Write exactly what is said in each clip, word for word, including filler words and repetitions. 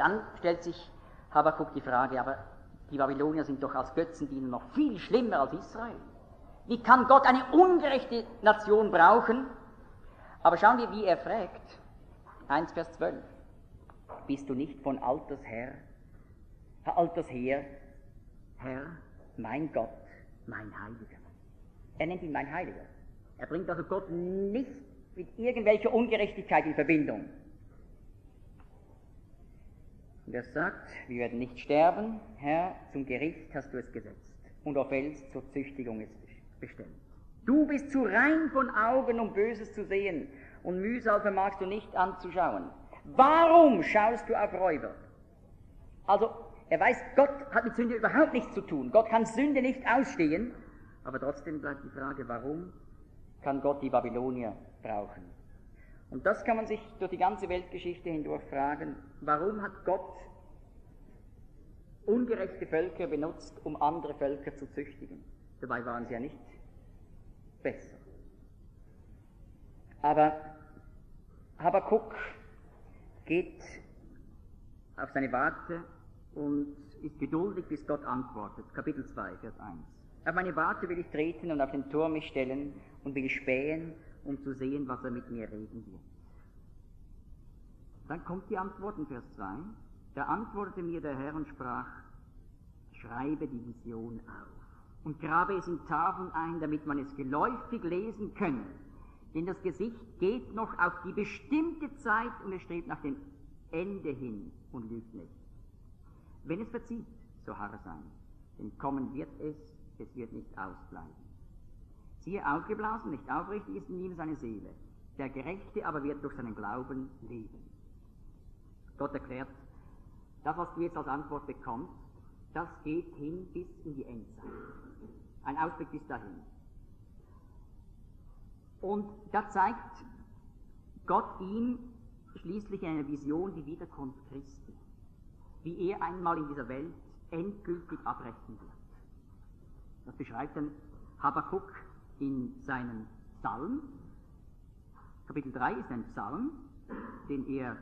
dann stellt sich Habakuk die Frage, aber die Babylonier sind doch als Götzendiener noch viel schlimmer als Israel. Wie kann Gott eine ungerechte Nation brauchen? Aber schauen wir, wie er fragt. eins Vers zwölf. Bist du nicht von Alters her, Alters her, Herr, mein Gott, mein Heiliger? Er nennt ihn mein Heiliger. Er bringt also Gott nicht mit irgendwelcher Ungerechtigkeit in Verbindung. Und er sagt, wir werden nicht sterben, Herr, zum Gericht hast du es gesetzt und auf Fels zur Züchtigung ist bestimmt. Du bist zu rein von Augen, um Böses zu sehen, und Mühsal vermagst du nicht anzuschauen. Warum schaust du auf Räuber? Also, er weiß, Gott hat mit Sünde überhaupt nichts zu tun. Gott kann Sünde nicht ausstehen, aber trotzdem bleibt die Frage, warum kann Gott die Babylonier brauchen? Und das kann man sich durch die ganze Weltgeschichte hindurch fragen, warum hat Gott ungerechte Völker benutzt, um andere Völker zu züchtigen? Dabei waren sie ja nicht besser. Aber Habakuk geht auf seine Warte und ist geduldig, bis Gott antwortet. Kapitel zwei, Vers eins. Auf meine Warte will ich treten und auf den Turm mich stellen und will spähen, um zu sehen, was er mit mir reden wird. Dann kommt die Antwort in Vers zwei. Da antwortete mir der Herr und sprach, schreibe die Vision auf und grabe es in Tafeln ein, damit man es geläufig lesen könne. Denn das Gesicht geht noch auf die bestimmte Zeit und es strebt nach dem Ende hin und lügt nicht. Wenn es verzieht, so harre sein, denn kommen wird es, es wird nicht ausbleiben. Siehe, aufgeblasen, nicht aufrichtig ist in ihm seine Seele. Der Gerechte aber wird durch seinen Glauben leben. Gott erklärt, das, was du jetzt als Antwort bekommst, das geht hin bis in die Endzeit. Ein Ausblick bis dahin. Und da zeigt Gott ihm schließlich in einer Vision die Wiederkunft Christi, wie er einmal in dieser Welt endgültig abbrechen wird. Das beschreibt dann Habakuk in seinem Psalm. Kapitel drei ist ein Psalm, den er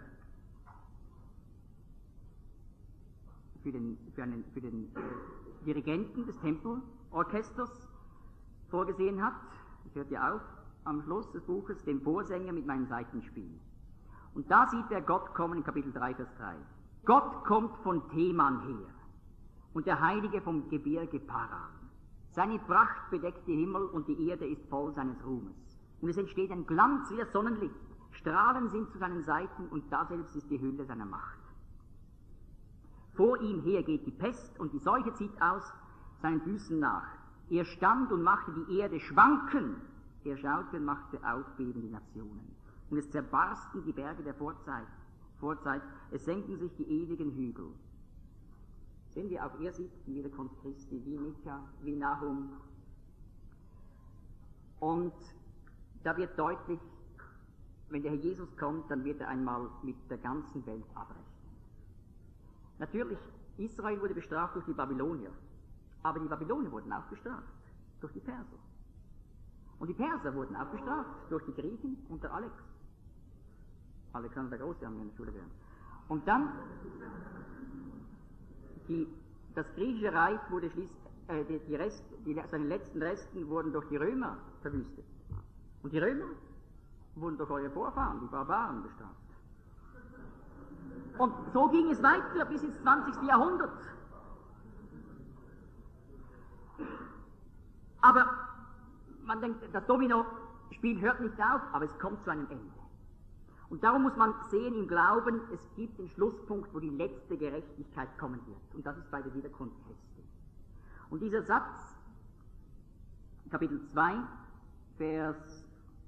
für den, für einen, für den äh, Dirigenten des Tempelorchesters vorgesehen hat. Das hört ja auf am Schluss des Buches, dem Vorsänger mit meinem Saitenspiel. Und da sieht er Gott kommen in Kapitel drei, Vers drei. Gott kommt von Teman her und der Heilige vom Gebirge Paran. Seine Pracht bedeckt die Himmel und die Erde ist voll seines Ruhmes. Und es entsteht ein Glanz wie das Sonnenlicht. Strahlen sind zu seinen Seiten und daselbst ist die Hülle seiner Macht. Vor ihm her geht die Pest und die Seuche zieht aus seinen Füßen nach. Er stand und machte die Erde schwanken. Er schaute und machte aufbeben die Nationen. Und es zerbarsten die Berge der Vorzeit. Vorzeit. Es senken sich die ewigen Hügel. Sehen wir, auch er sieht die Wiederkunft Christi, wie Micha, wie Nahum. Und da wird deutlich, wenn der Herr Jesus kommt, dann wird er einmal mit der ganzen Welt abrechnen. Natürlich, Israel wurde bestraft durch die Babylonier, aber die Babylonier wurden auch bestraft durch die Perser. Und die Perser wurden auch bestraft durch die Griechen unter Alex. Alexander der Große haben wir in der Schule gelernt. Und dann, die, das griechische Reich wurde schließlich, äh, die, die Rest, die, seine letzten Resten wurden durch die Römer verwüstet. Und die Römer wurden durch eure Vorfahren, die Barbaren, bestraft. Und so ging es weiter bis ins zwanzigste Jahrhundert. Aber man denkt, das Domino-Spiel hört nicht auf, aber es kommt zu einem Ende. Und darum muss man sehen im Glauben, es gibt den Schlusspunkt, wo die letzte Gerechtigkeit kommen wird. Und das ist bei der Wiederkunft Christi. Und dieser Satz, Kapitel zwei, Vers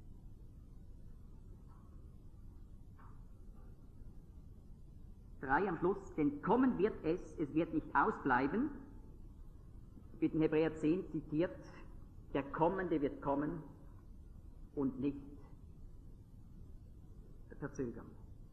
drei am Schluss, denn kommen wird es, es wird nicht ausbleiben, wird in Hebräer zehn zitiert, der Kommende wird kommen und nicht verzögern.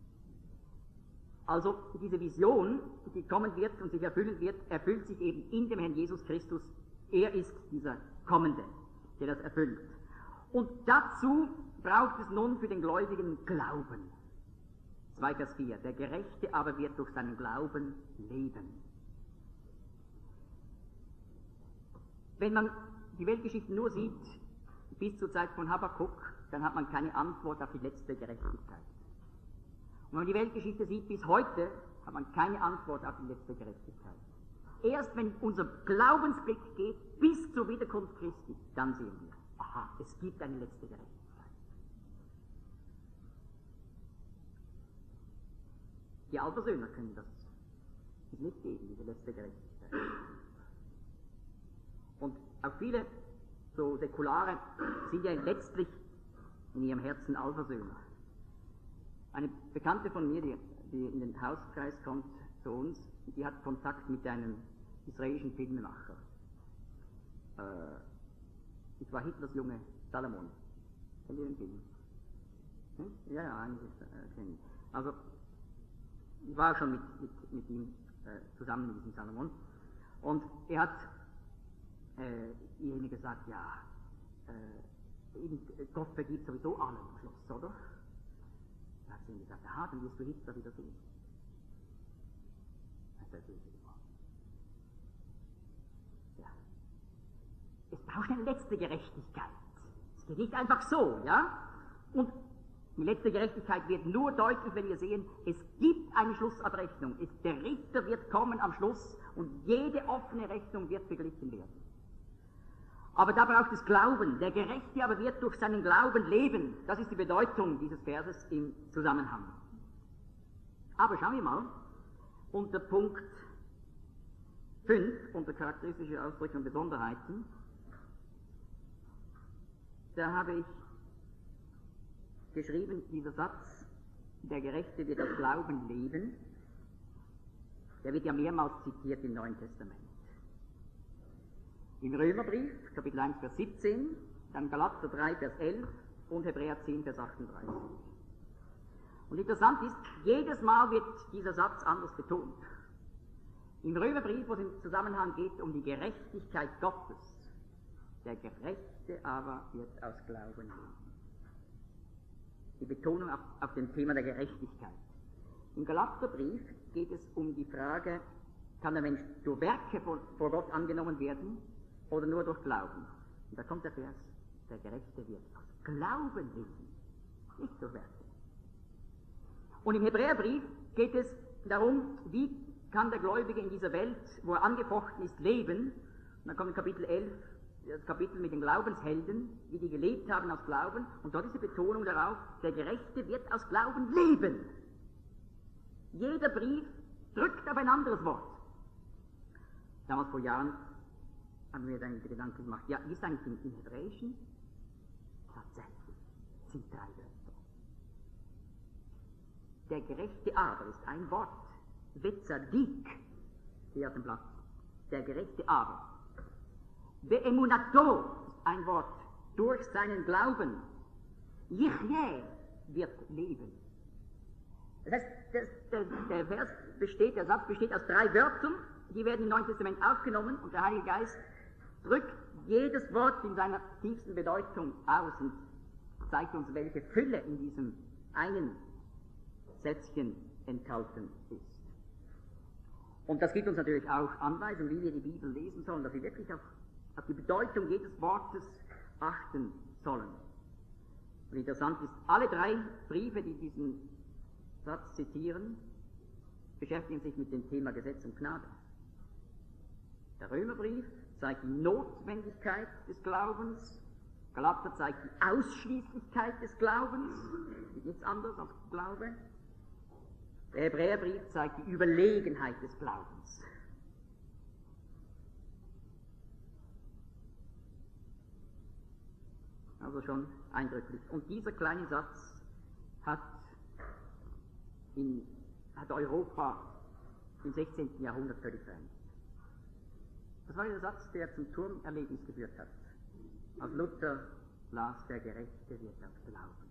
Also diese Vision, die kommen wird und sich erfüllen wird, erfüllt sich eben in dem Herrn Jesus Christus. Er ist dieser Kommende, der das erfüllt. Und dazu braucht es nun für den Gläubigen Glauben. zwei Vers vier. Der Gerechte aber wird durch seinen Glauben leben. Wenn man die Weltgeschichte nur sieht, bis zur Zeit von Habakuk, dann hat man keine Antwort auf die letzte Gerechtigkeit. Und wenn man die Weltgeschichte sieht bis heute, hat man keine Antwort auf die letzte Gerechtigkeit. Erst wenn unser Glaubensblick geht bis zur Wiederkunft Christi, dann sehen wir, aha, es gibt eine letzte Gerechtigkeit. Die Allversöhner können das nicht geben, diese letzte Gerechtigkeit. Und auch viele so Säkulare sind ja letztlich in ihrem Herzen Allversöhner. Eine Bekannte von mir, die, die in den Hauskreis kommt zu uns, die hat Kontakt mit einem israelischen Filmemacher. Äh, das war Hitlers Junge Salomon. Kennt ihr den Film? Hm? Ja, ja, eigentlich äh, kenne ich. Also, ich war auch schon mit, mit, mit ihm äh, zusammen mit diesem Salomon. Und er hat äh, ihr gesagt, ja, äh, Gott vergibt sowieso allen am Schluss, oder? Da hat sie ihm gesagt, aha, dann wirst du Hitler wieder sehen. Das ist ja. Es braucht eine letzte Gerechtigkeit. Es geht nicht einfach so, ja? Und die letzte Gerechtigkeit wird nur deutlich, wenn wir sehen, es gibt eine Schlussabrechnung. Es, der Richter wird kommen am Schluss und jede offene Rechnung wird beglichen werden. Aber da braucht es Glauben. Der Gerechte aber wird durch seinen Glauben leben. Das ist die Bedeutung dieses Verses im Zusammenhang. Aber schauen wir mal, unter Punkt fünf, unter charakteristische Ausdrücke und Besonderheiten, da habe ich geschrieben, dieser Satz, der Gerechte wird aus Glauben leben, der wird ja mehrmals zitiert im Neuen Testament. Im Römerbrief, Kapitel eins, Vers siebzehn, dann Galater drei, Vers elf und Hebräer zehn, Vers achtunddreißig. Und interessant ist, jedes Mal wird dieser Satz anders betont. Im Römerbrief, wo es im Zusammenhang geht um die Gerechtigkeit Gottes, der Gerechte aber wird aus Glauben leben. Die Betonung auf, auf dem Thema der Gerechtigkeit. Im Galaterbrief geht es um die Frage, kann der Mensch durch Werke vor, vor Gott angenommen werden oder nur durch Glauben? Und da kommt der Vers, der Gerechte wird aus Glauben leben, nicht durch Werke. Und im Hebräerbrief geht es darum, wie kann der Gläubige in dieser Welt, wo er angefochten ist, leben. Und dann kommt in Kapitel elf das Kapitel mit den Glaubenshelden, wie die gelebt haben aus Glauben. Und dort ist die Betonung darauf, der Gerechte wird aus Glauben leben. Jeder Brief drückt auf ein anderes Wort. Damals vor Jahren haben wir dann die Gedanken gemacht, ja, wie ist eigentlich im, im Hebräischen? Tatsächlich sind drei Wörter. Der Gerechte aber ist ein Wort. Vetzadik, hier auf dem Blatt. Der Gerechte aber. Beemunato ist ein Wort. Durch seinen Glauben. Yichye wird leben. Das heißt, das, der, der Vers besteht, der Satz besteht aus drei Wörtern, die werden im Neuen Testament aufgenommen und der Heilige Geist drückt jedes Wort in seiner tiefsten Bedeutung aus und zeigt uns, welche Fülle in diesem einen Sätzchen enthalten ist. Und das gibt uns natürlich auch Anweisungen, wie wir die Bibel lesen sollen, dass wir wirklich auf, auf die Bedeutung jedes Wortes achten sollen. Und interessant ist, alle drei Briefe, die diesen Satz zitieren, beschäftigen sich mit dem Thema Gesetz und Gnade. Der Römerbrief zeigt die Notwendigkeit des Glaubens, Galater zeigt die Ausschließlichkeit des Glaubens, nichts anderes als Glaube. Der Hebräerbrief zeigt die Überlegenheit des Glaubens. Also schon eindrücklich. Und dieser kleine Satz hat, in, hat Europa im sechzehnten Jahrhundert völlig verändert. Das war der Satz, der zum Turmerlebnis geführt hat. Als Luther las, der Gerechte wird aus Glauben.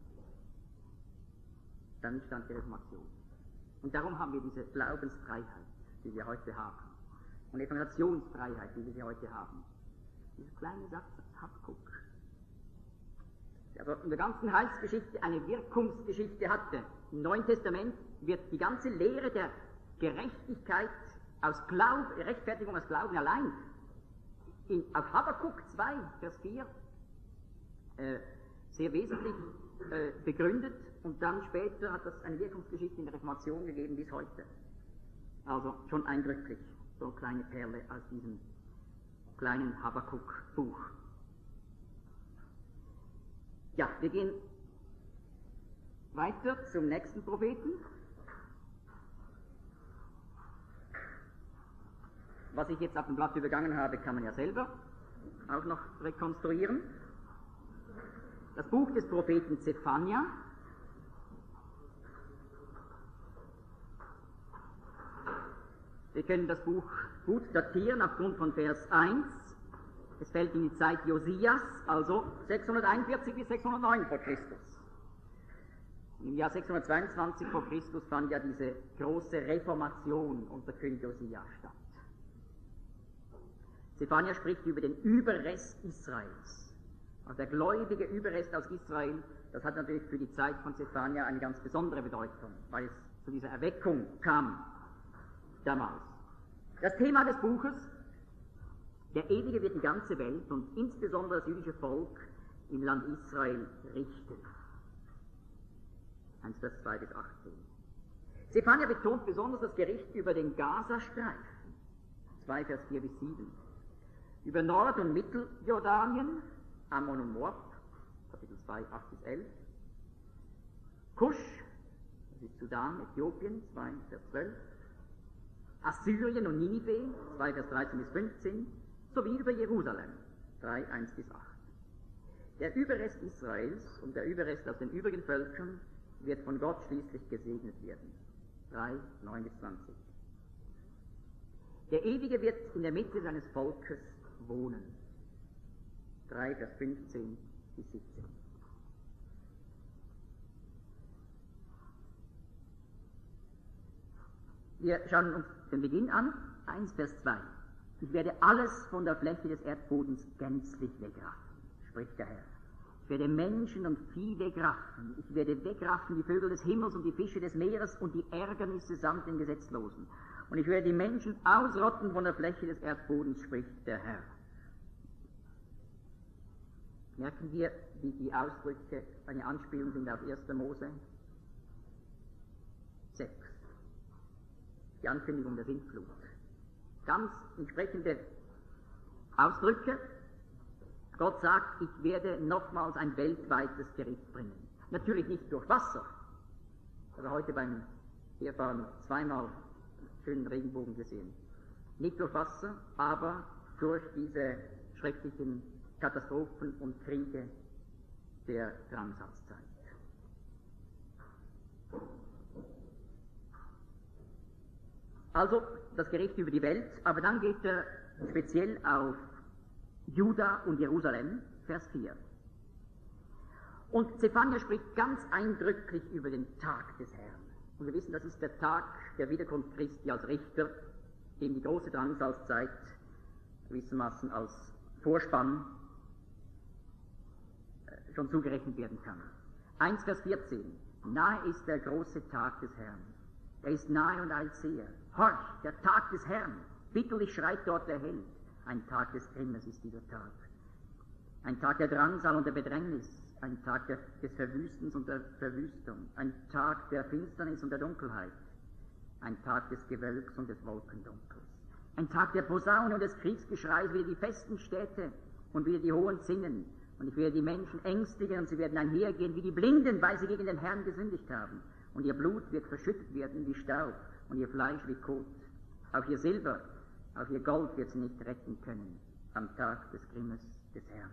Dann stand die Reformation. Und darum haben wir diese Glaubensfreiheit, die wir heute haben. Und Evangelisationsfreiheit, die wir sie heute haben. Dieser kleine Satz aus Habakuk, der in der ganzen Heilsgeschichte eine Wirkungsgeschichte hatte, im Neuen Testament wird die ganze Lehre der Gerechtigkeit aus Glauben, Rechtfertigung aus Glauben allein, in, auf Habakuk zwei, Vers vier, äh, sehr wesentlich äh, begründet, und dann später hat das eine Wirkungsgeschichte in der Reformation gegeben bis heute. Also schon eindrücklich, so eine kleine Perle aus diesem kleinen Habakuk-Buch. Ja, wir gehen weiter zum nächsten Propheten. Was ich jetzt auf dem Blatt übergangen habe, kann man ja selber auch noch rekonstruieren. Das Buch des Propheten Zephania. Wir können das Buch gut datieren aufgrund von Vers eins. Es fällt in die Zeit Josias, also sechshunderteinundvierzig bis sechshundertneun vor Christus. Im Jahr sechshundertzweiundzwanzig vor Christus fand ja diese große Reformation unter König Josia statt. Zephania spricht über den Überrest Israels. Also der gläubige Überrest aus Israel, das hat natürlich für die Zeit von Zephania eine ganz besondere Bedeutung, weil es zu dieser Erweckung kam damals. Das Thema des Buches: Der Ewige wird die ganze Welt und insbesondere das jüdische Volk im Land Israel richten. eins Vers zwei bis achtzehn. Zephania betont besonders das Gericht über den Gazastreifen, zwei Vers vier bis sieben. Über Nord- und Mitteljordanien, Ammon und Moab, Kapitel zwei, acht bis elf. Kusch, das ist Sudan, Äthiopien, zwei Vers zwölf. Assyrien und Ninive, zwei Vers dreizehn bis fünfzehn, sowie über Jerusalem, drei, eins bis acht. Der Überrest Israels und der Überrest aus den übrigen Völkern wird von Gott schließlich gesegnet werden, drei, neun bis zwanzig. Der Ewige wird in der Mitte seines Volkes wohnen, drei, Vers fünfzehn bis siebzehn. Wir schauen uns den Beginn an, eins Vers zwei. Ich werde alles von der Fläche des Erdbodens gänzlich wegraffen, spricht der Herr. Ich werde Menschen und Vieh wegraffen. Ich werde wegraffen die Vögel des Himmels und die Fische des Meeres und die Ärgernisse samt den Gesetzlosen. Und ich werde die Menschen ausrotten von der Fläche des Erdbodens, spricht der Herr. Merken wir, wie die Ausdrücke eine Anspielung sind auf erster Mose sechs. Die Ankündigung der Sintflut. Ganz entsprechende Ausdrücke. Gott sagt, ich werde nochmals ein weltweites Gericht bringen. Natürlich nicht durch Wasser. Ich habe heute beim Herfahren zweimal schönen Regenbogen gesehen. Nicht durch Wasser, aber durch diese schrecklichen Katastrophen und Kriege der Drangsalzzeit. Also das Gericht über die Welt, aber dann geht er speziell auf Juda und Jerusalem, Vers vier. Und Zephania spricht ganz eindrücklich über den Tag des Herrn. Und wir wissen, das ist der Tag der Wiederkunft Christi als Richter, dem die große Drangsalzzeit gewissermaßen als Vorspann schon zugerechnet werden kann. eins Vers vierzehn. Nahe ist der große Tag des Herrn. Er ist nahe und eilt sehr. Horch, der Tag des Herrn. Bitterlich schreit dort der Held. Ein Tag des Grimmes ist dieser Tag. Ein Tag der Drangsal und der Bedrängnis. Ein Tag der, des Verwüstens und der Verwüstung. Ein Tag der Finsternis und der Dunkelheit. Ein Tag des Gewölks und des Wolkendunkels. Ein Tag der Posaune und des Kriegsgeschreis, wieder die festen Städte und wieder die hohen Zinnen. Und ich werde die Menschen ängstigen und sie werden einhergehen wie die Blinden, weil sie gegen den Herrn gesündigt haben. Und ihr Blut wird verschüttet werden wie Staub und ihr Fleisch wie Kot. Auch ihr Silber, auch ihr Gold wird sie nicht retten können am Tag des Grimmes des Herrn.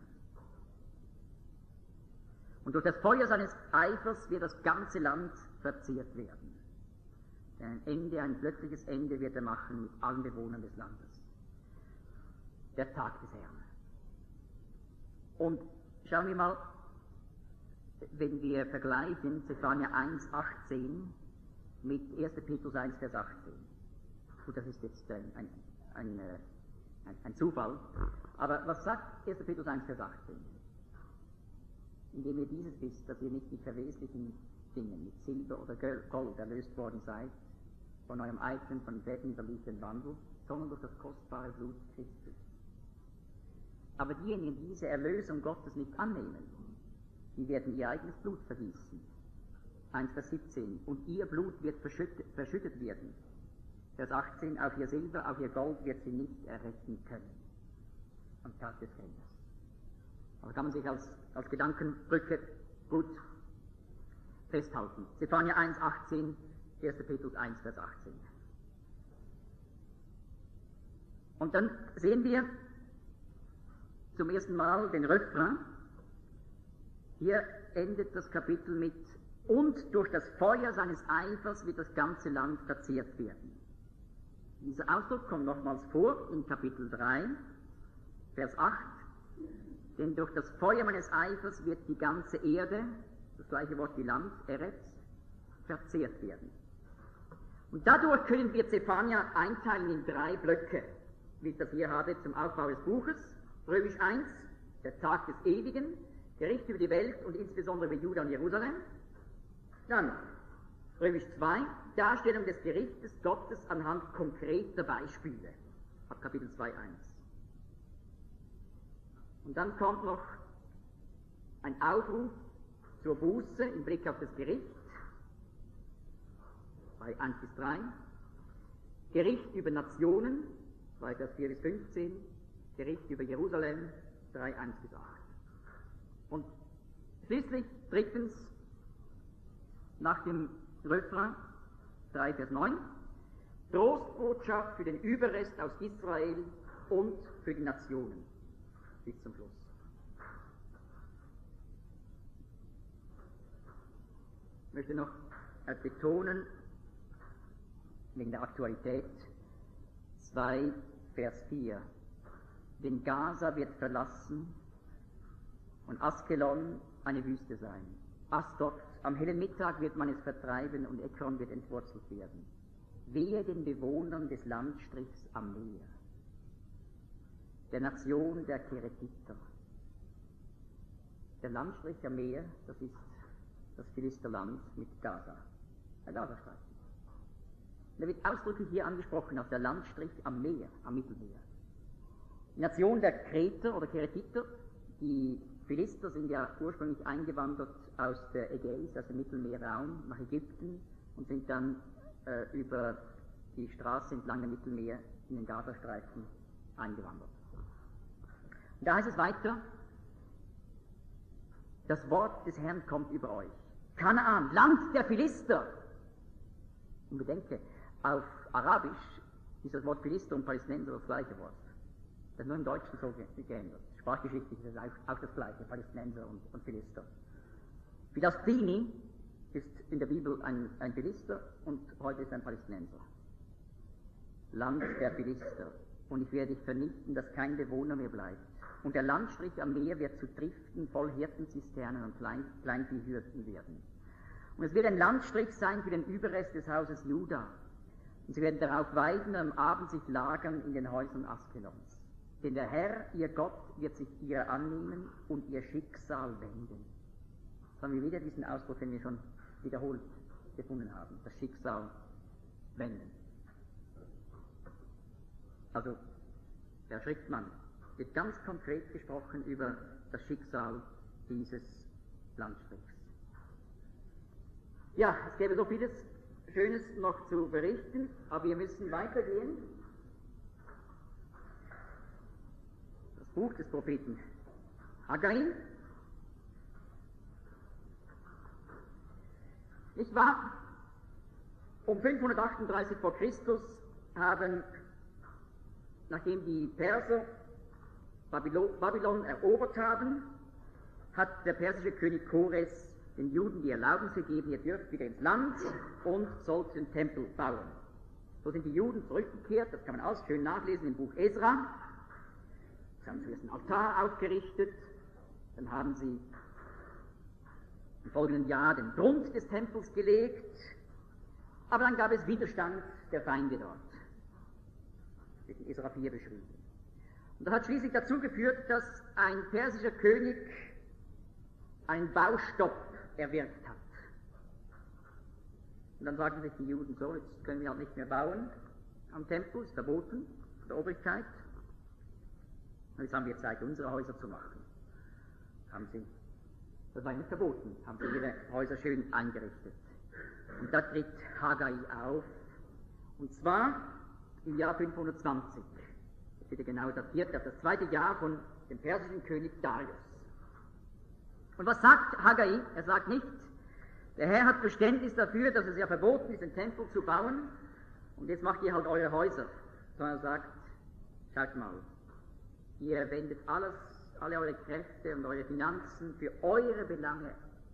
Und durch das Feuer seines Eifers wird das ganze Land verzehrt werden. Denn ein Ende, ein plötzliches Ende wird er machen mit allen Bewohnern des Landes. Der Tag des Herrn. Und schauen wir mal, wenn wir vergleichen Zephania eins, achtzehn mit erster Petrus eins, Vers achtzehn. Gut, das ist jetzt ein, ein, ein, ein, ein Zufall. Aber was sagt erster Petrus eins, Vers achtzehn? Indem ihr dieses wisst, dass ihr nicht mit verweslichen Dingen, mit Silber oder Gold erlöst worden seid, von eurem eigenen, von Fäden überlieferten Wandel, sondern durch das kostbare Blut Christi. Aber diejenigen, die diese Erlösung Gottes nicht annehmen, die werden ihr eigenes Blut vergießen. eins Vers siebzehn. Und ihr Blut wird verschüttet, verschüttet werden. Vers achtzehn. Auf ihr Silber, auf ihr Gold wird sie nicht erretten können. Am Tag des Gerichts. Aber kann man sich als, als Gedankenbrücke gut festhalten. Zephania eins, achtzehn, erster Petrus eins, Vers achtzehn. Und dann sehen wir zum ersten Mal den Refrain. Hier endet das Kapitel mit: Und durch das Feuer seines Eifers wird das ganze Land verzehrt werden. Dieser Ausdruck kommt nochmals vor in Kapitel drei, Vers acht. Denn durch das Feuer meines Eifers wird die ganze Erde, das gleiche Wort wie Land, Eretz, verzehrt werden. Und dadurch können wir Zephania einteilen in drei Blöcke, wie ich das hier habe zum Aufbau des Buches. Römisch eins, der Tag des Ewigen, Gericht über die Welt und insbesondere über Juda und Jerusalem. Dann Römisch zwei, Darstellung des Gerichtes Gottes anhand konkreter Beispiele, ab Kapitel zwei, eins. Und dann kommt noch ein Aufruf zur Buße im Blick auf das Gericht, bei eins bis drei, Gericht über Nationen, zwei Vers vier bis fünfzehn, Gericht über Jerusalem, drei, eins bis acht. Und schließlich, drittens, nach dem Refrain, drei Vers neun, Trostbotschaft für den Überrest aus Israel und für die Nationen, bis zum Schluss. Ich möchte noch betonen, wegen der Aktualität, zwei Vers vier, denn Gaza wird verlassen und Askelon eine Wüste sein. Asdod, am hellen Mittag wird man es vertreiben und Ekron wird entwurzelt werden. Wehe den Bewohnern des Landstrichs am Meer, der Nation der Keretiter. Der Landstrich am Meer, das ist das Philisterland mit Gaza, der Gazastreifen. Der wird ausdrücklich hier angesprochen auf der Landstrich am Meer, am Mittelmeer. Die Nation der Kreter oder Keretiter, die Philister sind ja ursprünglich eingewandert aus der Ägäis, aus dem Mittelmeerraum nach Ägypten und sind dann äh, über die Straße entlang dem Mittelmeer in den Gazastreifen eingewandert. Und da heißt es weiter, das Wort des Herrn kommt über euch. Kanaan, Land der Philister. Und bedenke, auf Arabisch ist das Wort Philister und Palästinenser das gleiche Wort. Das ist nur im Deutschen so geändert. Sprachgeschichtlich ist es auch, auch das gleiche, Palästinenser und, und Philister. Philastini ist in der Bibel ein, ein Philister und heute ist ein Palästinenser. Land der Philister. Und ich werde dich vernichten, dass kein Bewohner mehr bleibt. Und der Landstrich am Meer wird zu Triften voll Hirtenzisternen und Klein, Kleinviehhürden werden. Und es wird ein Landstrich sein für den Überrest des Hauses Juda. Und sie werden darauf weiden und am Abend sich lagern in den Häusern Askelons. Denn der Herr, ihr Gott, wird sich ihrer annehmen und ihr Schicksal wenden. Jetzt haben wir wieder diesen Ausdruck, den wir schon wiederholt gefunden haben. Das Schicksal wenden. Also, der Schriftmann wird ganz konkret gesprochen über das Schicksal dieses Landstrichs. Ja, es gäbe so vieles Schönes noch zu berichten, aber wir müssen weitergehen. Das Buch des Propheten Haggai. Nicht wahr? Um fünfhundertachtunddreißig vor Christus haben, nachdem die Perser Babylon erobert haben, hat der persische König Kores den Juden die Erlaubnis gegeben, ihr dürft wieder ins Land und sollt den Tempel bauen. So sind die Juden zurückgekehrt, das kann man alles schön nachlesen im Buch Esra. Sie haben zuerst einen Altar aufgerichtet, dann haben sie im folgenden Jahr den Grund des Tempels gelegt, aber dann gab es Widerstand der Feinde dort. Das wird in Esra vier beschrieben. Und das hat schließlich dazu geführt, dass ein persischer König einen Baustopp erwirkt hat. Und dann sagten sich die Juden so, jetzt können wir halt nicht mehr bauen am Tempel, ist verboten von der Obrigkeit. Und jetzt haben wir Zeit, unsere Häuser zu machen. Haben sie, das war nicht verboten, haben sie ihre Häuser schön eingerichtet. Und da tritt Haggai auf, und zwar im Jahr fünfhundertzwanzig. Das wird genau datiert auf das zweite Jahr von dem persischen König Darius. Und was sagt Haggai? Er sagt nicht, der Herr hat Verständnis dafür, dass es ja verboten ist, den Tempel zu bauen, und jetzt macht ihr halt eure Häuser. Sondern er sagt, schaut mal, ihr wendet alles, alle eure Kräfte und eure Finanzen für eure Belange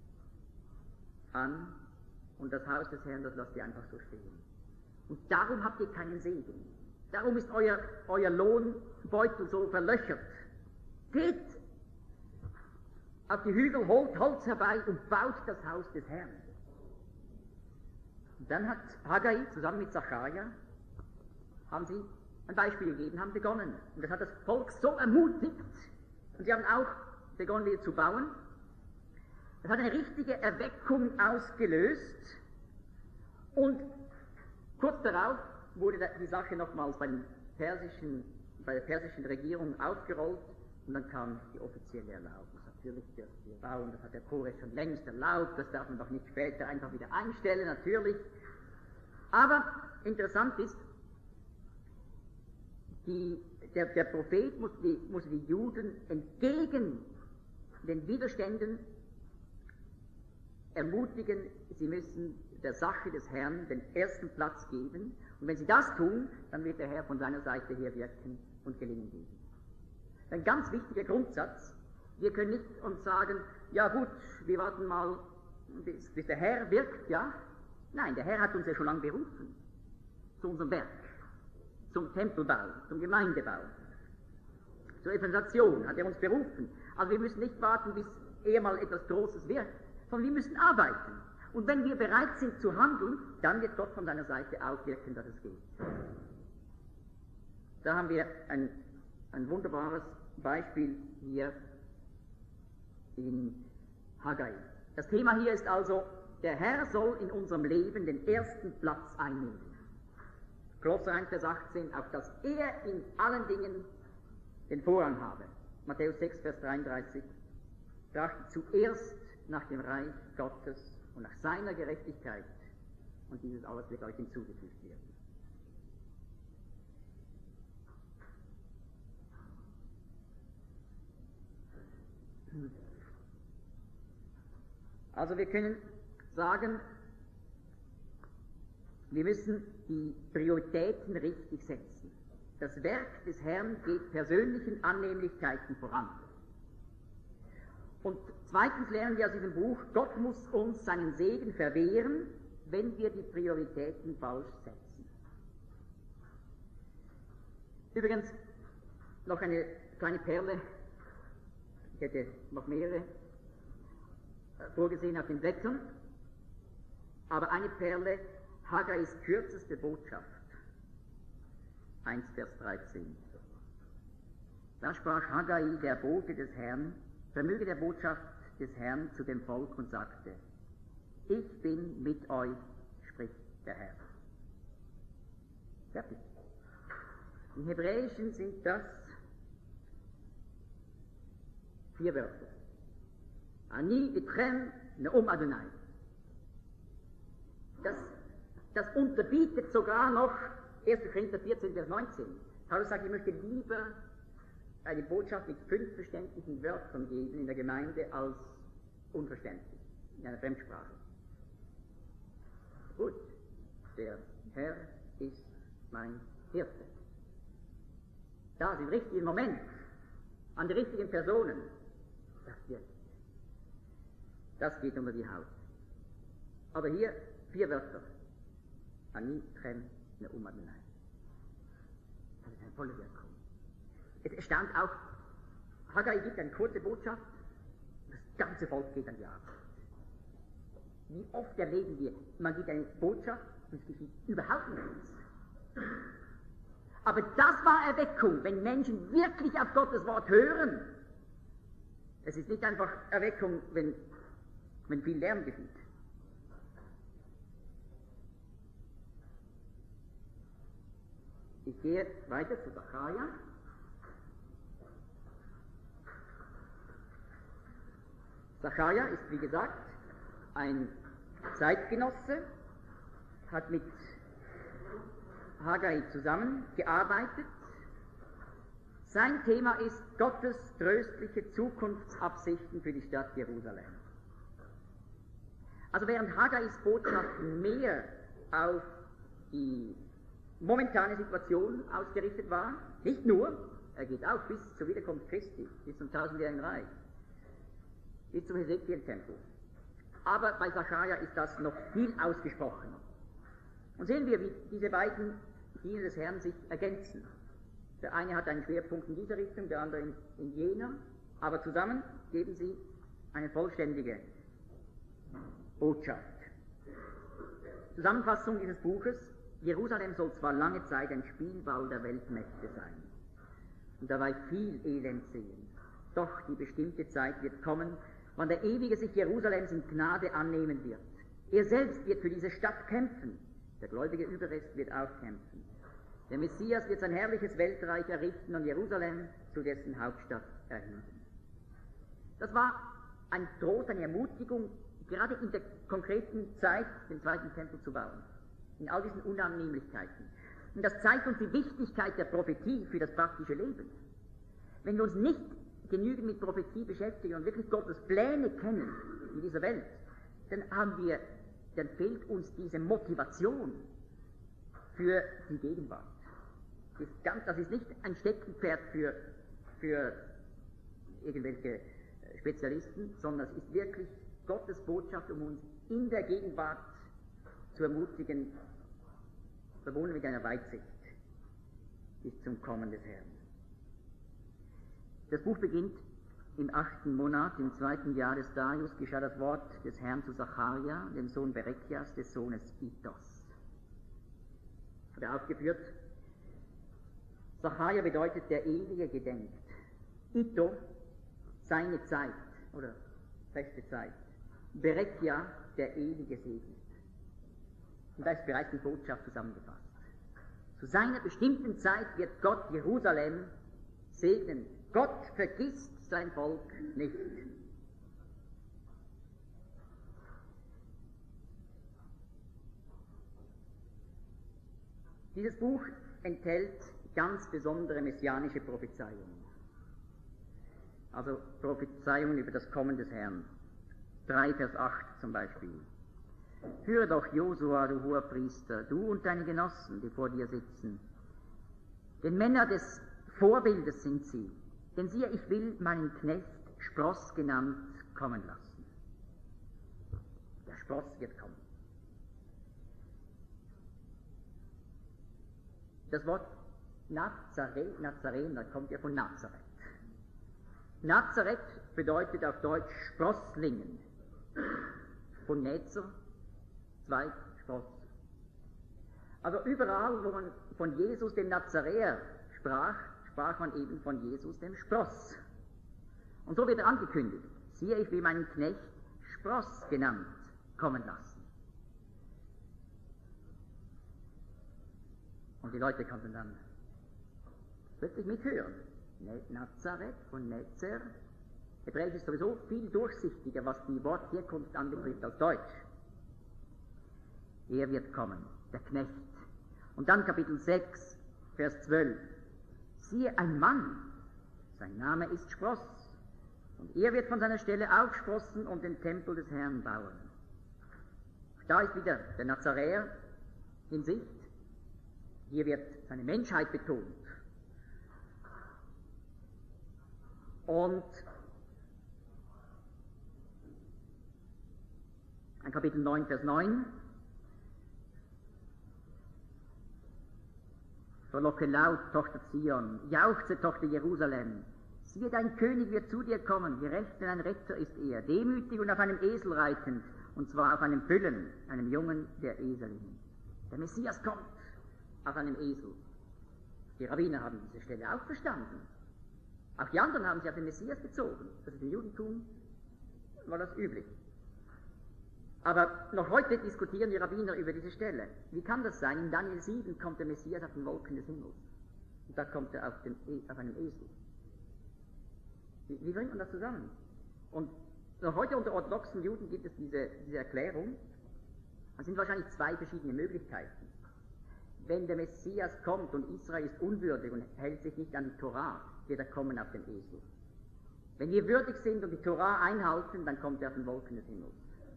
an, und das Haus des Herrn, das lasst ihr einfach so stehen. Und darum habt ihr keinen Segen. Darum ist euer, euer Lohnbeutel so verlöchert. Geht auf die Hügel, holt Holz herbei und baut das Haus des Herrn. Und dann hat Haggai zusammen mit Zacharia, haben sie ein Beispiel gegeben, haben begonnen. Und das hat das Volk so ermutigt, und sie haben auch begonnen wieder zu bauen. Das hat eine richtige Erweckung ausgelöst, und kurz darauf wurde die Sache nochmals bei, den persischen, bei der persischen Regierung aufgerollt, und dann kam die offizielle Erlaubnis. Natürlich dürfen wir bauen, das hat der Kores schon längst erlaubt, das darf man doch nicht später einfach wieder einstellen, natürlich. Aber interessant ist, die, der, der Prophet muss die, muss die Juden entgegen den Widerständen ermutigen, sie müssen der Sache des Herrn den ersten Platz geben. Und wenn sie das tun, dann wird der Herr von seiner Seite her wirken und Gelingen geben. Ein ganz wichtiger Grundsatz. Wir können nicht uns sagen, ja gut, wir warten mal, bis, bis der Herr wirkt, ja. Nein, der Herr hat uns ja schon lange berufen zu unserem Werk, zum Tempelbau, zum Gemeindebau, zur Evangelisation hat er uns berufen. Also wir müssen nicht warten, bis er mal etwas Großes wirkt, sondern wir müssen arbeiten. Und wenn wir bereit sind zu handeln, dann wird Gott von seiner Seite auch wirken, dass es geht. Da haben wir ein, ein wunderbares Beispiel hier in Haggai. Das Thema hier ist also, der Herr soll in unserem Leben den ersten Platz einnehmen. Kolosser eins, Vers achtzehn, auf dass er in allen Dingen den Vorrang habe. Matthäus sechs, Vers dreiunddreißig, trachtet zuerst nach dem Reich Gottes und nach seiner Gerechtigkeit, und dieses alles wird euch hinzugefügt werden. Also wir können sagen, wir müssen die Prioritäten richtig setzen. Das Werk des Herrn geht persönlichen Annehmlichkeiten voran. Und zweitens lernen wir aus diesem Buch, Gott muss uns seinen Segen verwehren, wenn wir die Prioritäten falsch setzen. Übrigens noch eine kleine Perle, ich hätte noch mehrere vorgesehen auf den Blättern, aber eine Perle, Haggais kürzeste Botschaft, eins Vers dreizehn. Da sprach Haggai, der Bote des Herrn, vermöge der Botschaft des Herrn zu dem Volk und sagte, ich bin mit euch, spricht der Herr. Fertig. Im Hebräischen sind das vier Wörter. Ani itchem neum Adonai. Das, das unterbietet sogar noch erster Korinther vierzehn, Vers neunzehn. Paulus sagt, ich möchte lieber eine Botschaft mit fünf verständlichen Wörtern geben in der Gemeinde als unverständlich, in einer Fremdsprache. Gut, der Herr ist mein Hirte. Da, im richtigen Moment, an die richtigen Personen, das wird. Das geht unter die Haut. Aber hier vier Wörter. Ani, Chem, Neum, Adonai. Das ist eine volle Wirkung. Es erstaunt auch, Haggai gibt eine kurze Botschaft, das ganze Volk geht an die Arbeit. Wie oft erleben wir, man gibt eine Botschaft und es geschieht überhaupt nichts. Aber das war Erweckung, wenn Menschen wirklich auf Gottes Wort hören. Es ist nicht einfach Erweckung, wenn, wenn viel Lärm geschieht. Ich gehe weiter zu Sacharja. Sacharja ist, wie gesagt, ein Zeitgenosse, hat mit Haggai zusammengearbeitet. Sein Thema ist Gottes tröstliche Zukunftsabsichten für die Stadt Jerusalem. Also während Haggais Botschaft mehr auf die momentane Situation ausgerichtet war, nicht nur, er geht auch bis zur Wiederkunft Christi, bis zum tausendjährigen Reich, bis zum Hesekiel-Tempel. Aber bei Sacharja ist das noch viel ausgesprochener. Und sehen wir, wie diese beiden Diener des Herrn sich ergänzen. Der eine hat einen Schwerpunkt in dieser Richtung, der andere in, in jener, aber zusammen geben sie eine vollständige Botschaft. Zusammenfassung dieses Buches: Jerusalem soll zwar lange Zeit ein Spielball der Weltmächte sein und dabei viel Elend sehen, doch die bestimmte Zeit wird kommen, wann der Ewige sich Jerusalems in Gnade annehmen wird. Er selbst wird für diese Stadt kämpfen, der gläubige Überrest wird auch kämpfen. Der Messias wird sein herrliches Weltreich errichten und Jerusalem zu dessen Hauptstadt erheben. Das war ein Trost, eine Ermutigung, gerade in der konkreten Zeit den zweiten Tempel zu bauen, in all diesen Unannehmlichkeiten. Und das zeigt uns die Wichtigkeit der Prophetie für das praktische Leben. Wenn wir uns nicht genügend mit Prophetie beschäftigen und wirklich Gottes Pläne kennen in dieser Welt, dann haben wir, dann fehlt uns diese Motivation für die Gegenwart. Das ist, ganz, das ist nicht ein Steckenpferd für, für irgendwelche Spezialisten, sondern es ist wirklich Gottes Botschaft, um uns in der Gegenwart zu ermutigen, verbunden mit einer Weitsicht bis zum Kommen des Herrn. Das Buch beginnt im achten Monat, im zweiten Jahr des Darius, geschah das Wort des Herrn zu Sacharja, dem Sohn Berechias, des Sohnes Iddos. Hat er aufgeführt, Sacharja bedeutet, der Ewige gedenkt. Iddo, seine Zeit, oder feste Zeit. Berechia, der Ewige segnet. Und da ist bereits die Botschaft zusammengefasst. Zu seiner bestimmten Zeit wird Gott Jerusalem segnen. Gott vergisst sein Volk nicht. Dieses Buch enthält ganz besondere messianische Prophezeiungen. Also Prophezeiungen über das Kommen des Herrn. drei Vers acht zum Beispiel. Höre doch, Josua, du Hoherpriester, du und deine Genossen, die vor dir sitzen. Denn Männer des Vorbildes sind sie. Denn siehe, ich will meinen Knecht, Spross genannt, kommen lassen. Der Spross wird kommen. Das Wort Nazareth, Nazarener kommt ja von Nazareth. Nazareth bedeutet auf Deutsch Sprosslingen. Von Netzer, zwei Spross. Also überall, wo man von Jesus, dem Nazaräer, sprach, sprach man eben von Jesus, dem Spross. Und so wird er angekündigt. Siehe, ich will meinen Knecht Spross genannt kommen lassen. Und die Leute konnten dann plötzlich mithören. Nazareth von Netzer. Hebräisch ist sowieso viel durchsichtiger, was die Wortherkunft anbetrifft, als Deutsch. Er wird kommen, der Knecht. Und dann Kapitel sechs, Vers zwölf. Siehe, ein Mann, sein Name ist Spross, und er wird von seiner Stelle aufsprossen und den Tempel des Herrn bauen. Da ist wieder der Nazaräer in Sicht. Hier wird seine Menschheit betont. Und ein Kapitel neun, Vers neun. Verlocke laut, Tochter Zion, jauchze, Tochter Jerusalem. Siehe, dein König wird zu dir kommen, gerecht, denn ein Retter ist er, demütig und auf einem Esel reitend, und zwar auf einem Füllen, einem Jungen der Eselin. Der Messias kommt auf einem Esel. Die Rabbiner haben diese Stelle auch verstanden. Auch die anderen haben sich auf den Messias bezogen. Das ist im Judentum war das üblich. Aber noch heute diskutieren die Rabbiner über diese Stelle. Wie kann das sein? In Daniel sieben kommt der Messias auf den Wolken des Himmels. Und da kommt er auf, dem e auf einem Esel. Wie, wie bringt man das zusammen? Und noch heute unter orthodoxen Juden gibt es diese, diese Erklärung. Es sind wahrscheinlich zwei verschiedene Möglichkeiten. Wenn der Messias kommt und Israel ist unwürdig und hält sich nicht an die Torah, wird er kommen auf dem Esel. Wenn wir würdig sind und die Torah einhalten, dann kommt er auf den Wolken des Himmels.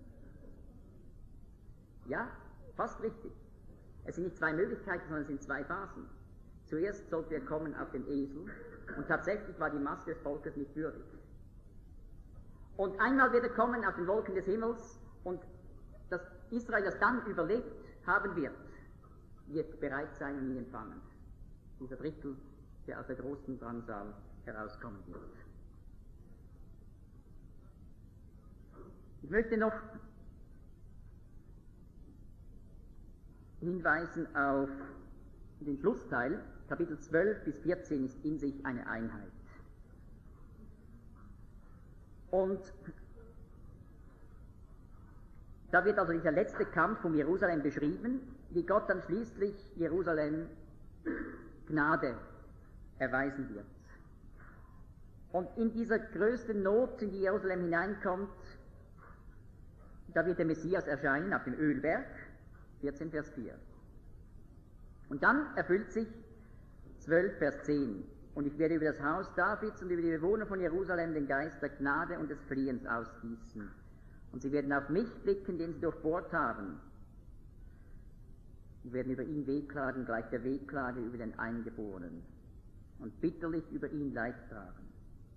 Ja, fast richtig. Es sind nicht zwei Möglichkeiten, sondern es sind zwei Phasen. Zuerst sollte er kommen auf dem Esel und tatsächlich war die Masse des Volkes nicht würdig. Und einmal wird er kommen auf den Wolken des Himmels und das Israel, das dann überlebt haben wird, wird bereit sein und ihn empfangen. Dieser Drittel, der aus der großen Drangsal herauskommen wird. Ich möchte noch hinweisen auf den Schlussteil. Kapitel zwölf bis vierzehn ist in sich eine Einheit. Und da wird also dieser letzte Kampf um Jerusalem beschrieben, wie Gott dann schließlich Jerusalem Gnade erweisen wird. Und in dieser größten Not, in die Jerusalem hineinkommt, da wird der Messias erscheinen auf dem Ölberg, vierzehn Vers vier. Und dann erfüllt sich zwölf Vers zehn. Und ich werde über das Haus Davids und über die Bewohner von Jerusalem den Geist der Gnade und des Fliehens ausgießen. Und sie werden auf mich blicken, den sie durchbohrt haben. Sie werden über ihn wehklagen, gleich der Wehklage über den Eingeborenen. Und bitterlich über ihn Leid tragen.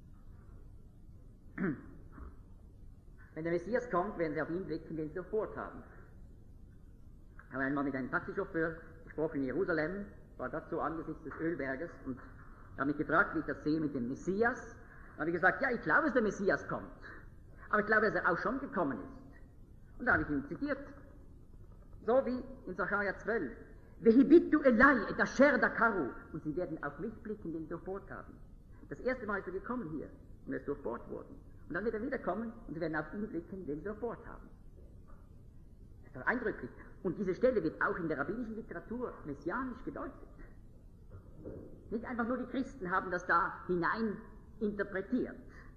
Wenn der Messias kommt, werden sie auf ihn blicken, den sie durchbohrt haben. Ich habe einmal mit einem Taxichauffeur gesprochen in Jerusalem, war dazu angesichts des Ölberges und er hat mich gefragt, wie ich das sehe mit dem Messias. Dann habe ich gesagt, ja, ich glaube, dass der Messias kommt. Aber ich glaube, dass er auch schon gekommen ist. Und da habe ich ihn zitiert. So wie in Sacharja zwölf. Vehibitu elai et asher dakaru. Und sie werden auf mich blicken, den sie durchbohrt haben. Das erste Mal ist er gekommen hier und er ist durchbohrt worden. Und dann wird er wiederkommen und sie werden auf ihn blicken, den sie durchbohrt haben. Das ist doch eindrücklich. Und diese Stelle wird auch in der rabbinischen Literatur messianisch gedeutet. Nicht einfach nur die Christen haben das da hinein interpretiert.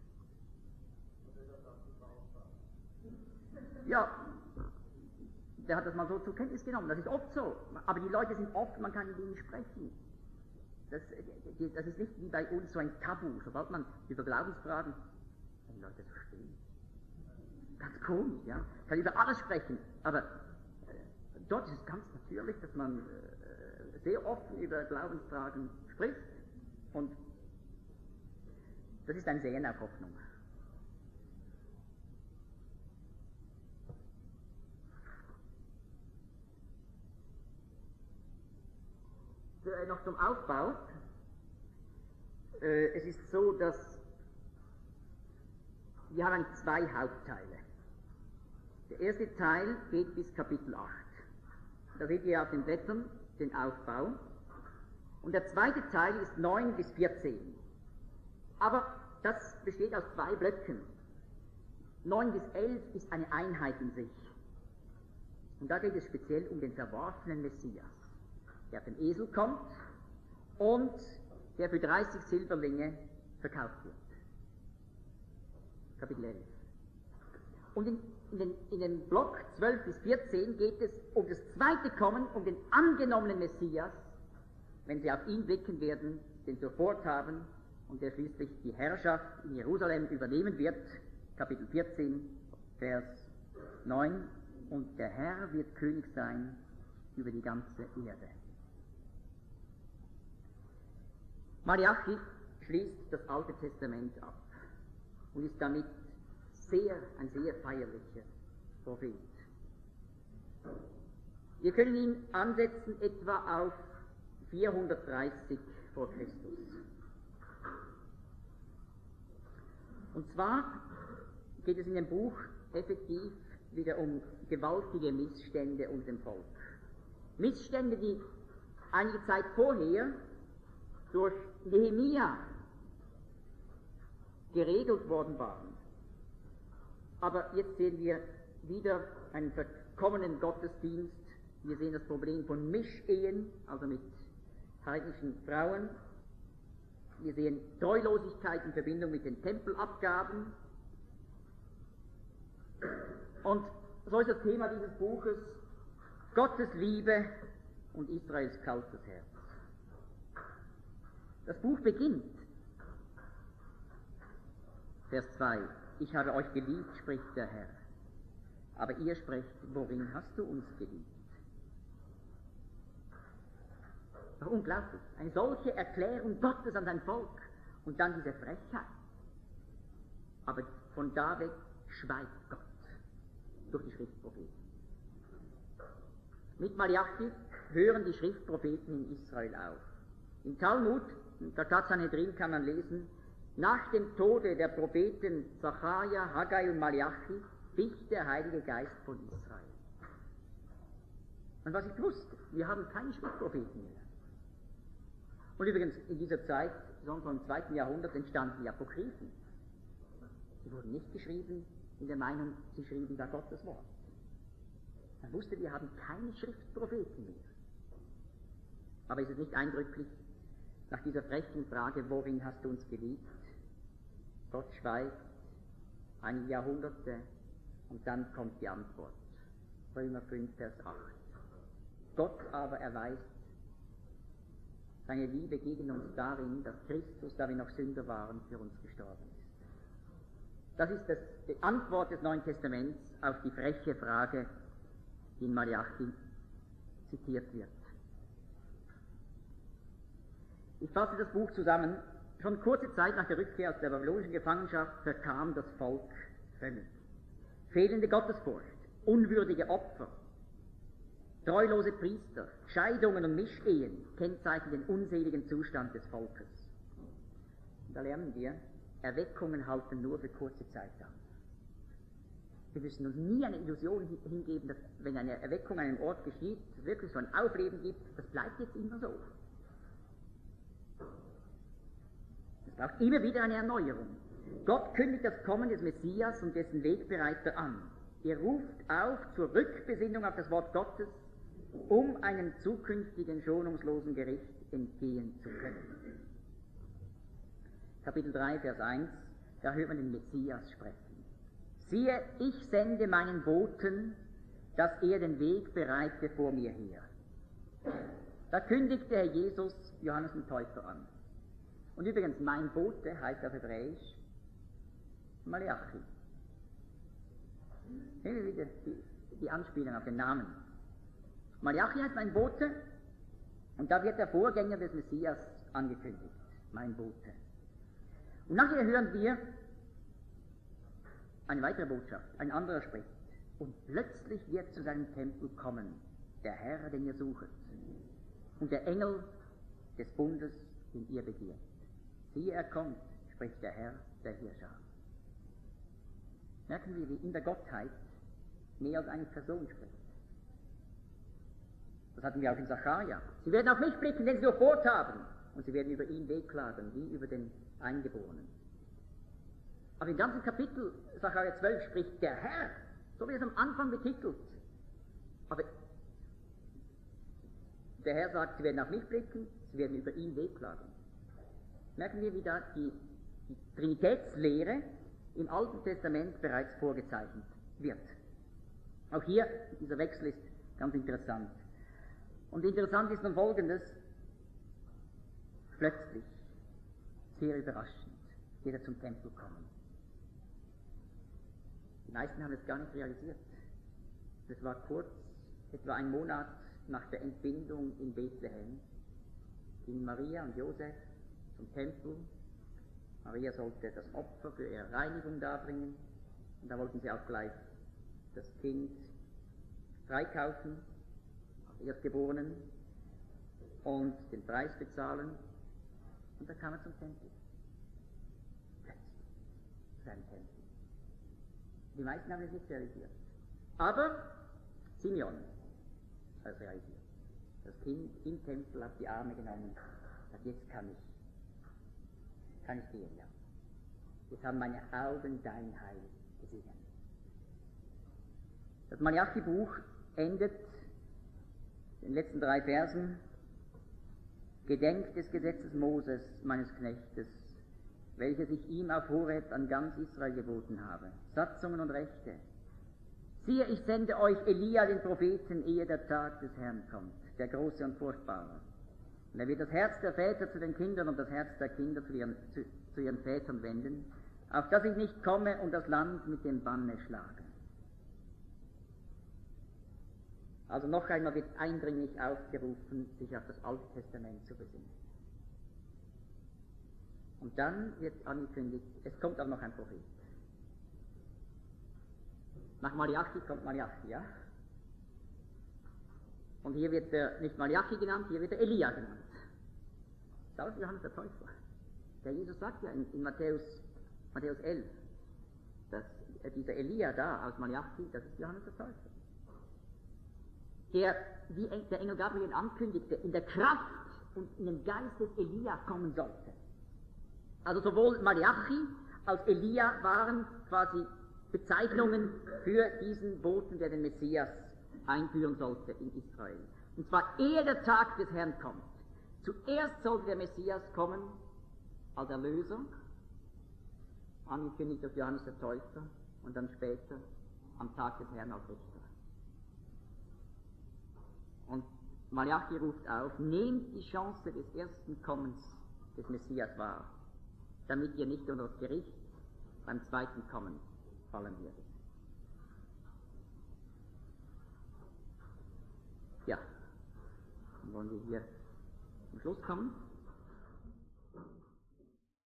Ja, der hat das mal so zur Kenntnis genommen, das ist oft so. Aber die Leute sind oft, man kann mit ihnen sprechen. Das, das ist nicht wie bei uns so ein Tabu, sobald man über Glaubensfragen, die Leute so stehen. Ganz komisch, ja. Man kann über alles sprechen, aber äh, dort ist es ganz natürlich, dass man äh, sehr offen über Glaubensfragen spricht und das ist ein Sehen auf Hoffnung. Äh, noch zum Aufbau. Äh, es ist so, dass wir haben zwei Hauptteile. Der erste Teil geht bis Kapitel acht. Da seht ihr auf den Blättern den Aufbau. Und der zweite Teil ist neun bis vierzehn. Aber das besteht aus zwei Blöcken. neun bis elf ist eine Einheit in sich. Und da geht es speziell um den verworfenen Messias, der auf dem Esel kommt und der für dreißig Silberlinge verkauft wird. Kapitel elf. Und in, in, den, in dem Block zwölf bis vierzehn geht es um das zweite Kommen, um den angenommenen Messias, wenn sie auf ihn blicken werden, den sie durchbohrt haben und der schließlich die Herrschaft in Jerusalem übernehmen wird. Kapitel vierzehn, Vers neun. Und der Herr wird König sein über die ganze Erde. Malachi schließt das Alte Testament ab und ist damit sehr, ein sehr feierlicher Prophet. Wir können ihn ansetzen etwa auf vierhundertdreißig vor Christus. Und zwar geht es in dem Buch effektiv wieder um gewaltige Missstände unter dem Volk. Missstände, die einige Zeit vorher durch Nehemia geregelt worden waren. Aber jetzt sehen wir wieder einen verkommenen Gottesdienst. Wir sehen das Problem von Mischehen, also mit heidnischen Frauen. Wir sehen Treulosigkeit in Verbindung mit den Tempelabgaben. Und so ist das Thema dieses Buches Gottes Liebe und Israels kaltes Herz. Das Buch beginnt. Vers zwei. Ich habe euch geliebt, spricht der Herr. Aber ihr sprecht, worin hast du uns geliebt? Doch unglaublich. Eine solche Erklärung Gottes an sein Volk und dann diese Frechheit. Aber von da weg schweigt Gott durch die Schriftpropheten. Mit Malachi hören die Schriftpropheten in Israel auf. Im Talmud, in der Sanhedrin kann man lesen, nach dem Tode der Propheten Zacharia, Haggai und Malachi wich der Heilige Geist von Israel. Und was ich wusste, wir haben keine Schriftpropheten mehr. Und übrigens, in dieser Zeit, besonders im zweiten Jahrhundert, entstanden die Apokryphen. Sie wurden nicht geschrieben in der Meinung, sie schrieben da Gottes Wort. Man wusste, wir haben keine Schriftpropheten mehr. Aber ist es nicht eindrücklich, nach dieser frechen Frage, worin hast du uns geliebt? Gott schweigt einige Jahrhunderte und dann kommt die Antwort. Römer fünf, Vers acht. Gott aber erweist seine Liebe gegen uns darin, dass Christus, da wir noch Sünder waren, für uns gestorben ist. Das ist das, die Antwort des Neuen Testaments auf die freche Frage, die in Malachi zitiert wird. Ich fasse das Buch zusammen. Schon kurze Zeit nach der Rückkehr aus der babylonischen Gefangenschaft verkam das Volk völlig. Fehlende Gottesfurcht, unwürdige Opfer, treulose Priester, Scheidungen und Mischehen kennzeichnen den unseligen Zustand des Volkes. Und da lernen wir, Erweckungen halten nur für kurze Zeit an. Wir müssen uns nie eine Illusion hingeben, dass wenn eine Erweckung an einem Ort geschieht, es wirklich so ein Aufleben gibt, das bleibt jetzt immer so. Es braucht immer wieder eine Erneuerung. Gott kündigt das Kommen des Messias und dessen Wegbereiter an. Er ruft auf zur Rückbesinnung auf das Wort Gottes, um einem zukünftigen schonungslosen Gericht entgehen zu können. Kapitel drei, Vers eins, da hört man den Messias sprechen. Siehe, ich sende meinen Boten, dass er den Weg bereite vor mir her. Da kündigt der Herr Jesus Johannes den Täufer an. Und übrigens, mein Bote heißt auf Hebräisch Malachi. Nehmen wir wieder die, die Anspielung auf den Namen. Malachi heißt mein Bote, und da wird der Vorgänger des Messias angekündigt, mein Bote. Und nachher hören wir eine weitere Botschaft, ein anderer spricht. Und plötzlich wird zu seinem Tempel kommen der Herr, den ihr sucht, und der Engel des Bundes, den ihr begehrt. Siehe, er kommt, spricht der Herr, der Herrscher. Merken wir, wie in der Gottheit mehr als eine Person spricht. Das hatten wir auch in Zacharia. Sie werden auf mich blicken, den sie durchbohrt haben, und sie werden über ihn wehklagen, wie über den Eingeborenen. Aber im ganzen Kapitel Zacharia zwölf spricht der Herr, so wie es am Anfang betitelt. Aber der Herr sagt, sie werden auf mich blicken, sie werden über ihn wehklagen. Merken wir, wie da die, die Trinitätslehre im Alten Testament bereits vorgezeichnet wird. Auch hier, dieser Wechsel ist ganz interessant. Und interessant ist nun Folgendes: Plötzlich, sehr überraschend, wird er zum Tempel kommen. Die meisten haben es gar nicht realisiert. Das war kurz, etwa ein Monat nach der Entbindung in Bethlehem, gingen Maria und Josef zum Tempel. Maria sollte das Opfer für ihre Reinigung darbringen, und da wollten sie auch gleich das Kind freikaufen, als Erstgeborenen, und den Preis bezahlen, und da kam er zum Tempel. Plötzlich, zu seinem Tempel. Die meisten haben es nicht realisiert. Aber Simeon hat es realisiert. Das Kind im Tempel hat die Arme genommen und sagt, jetzt kann ich, kann ich gehen, ja. Jetzt haben meine Augen dein Heil gesehen. Das Malachi-Buch endet in den letzten drei Versen: Gedenkt des Gesetzes Moses, meines Knechtes, welches ich ihm auf Horeb an ganz Israel geboten habe, Satzungen und Rechte. Siehe, ich sende euch Elia, den Propheten, ehe der Tag des Herrn kommt, der große und furchtbare. Und er wird das Herz der Väter zu den Kindern und das Herz der Kinder zu ihren, zu, zu ihren Vätern wenden, auf dass ich nicht komme und das Land mit dem Banne schlage. Also noch einmal wird eindringlich aufgerufen, sich auf das Alte Testament zu besinnen. Und dann wird angekündigt, es kommt auch noch ein Prophet. Nach Malachi kommt Malachi, ja? Und hier wird er nicht Malachi genannt, hier wird er Elia genannt. Das ist Johannes der Täufer. Der Jesus sagt ja in, in Matthäus, Matthäus elf, dass dieser Elia da aus Malachi, das ist Johannes der Täufer. Der, wie der Engel Gabriel ankündigte, in der Kraft und in dem Geist des Elia kommen sollte. Also sowohl Malachi als Elia waren quasi Bezeichnungen für diesen Boten, der den Messias einführen sollte in Israel. Und zwar ehe der Tag des Herrn kommt. Zuerst sollte der Messias kommen als Erlöser, angekündigt durch Johannes der Täufer, und dann später am Tag des Herrn als Richter. Und Malachi ruft auf, nehmt die Chance des ersten Kommens des Messias wahr, damit ihr nicht unter das Gericht beim zweiten Kommen fallen werdet. Ja, dann wollen wir hier zum Schluss kommen.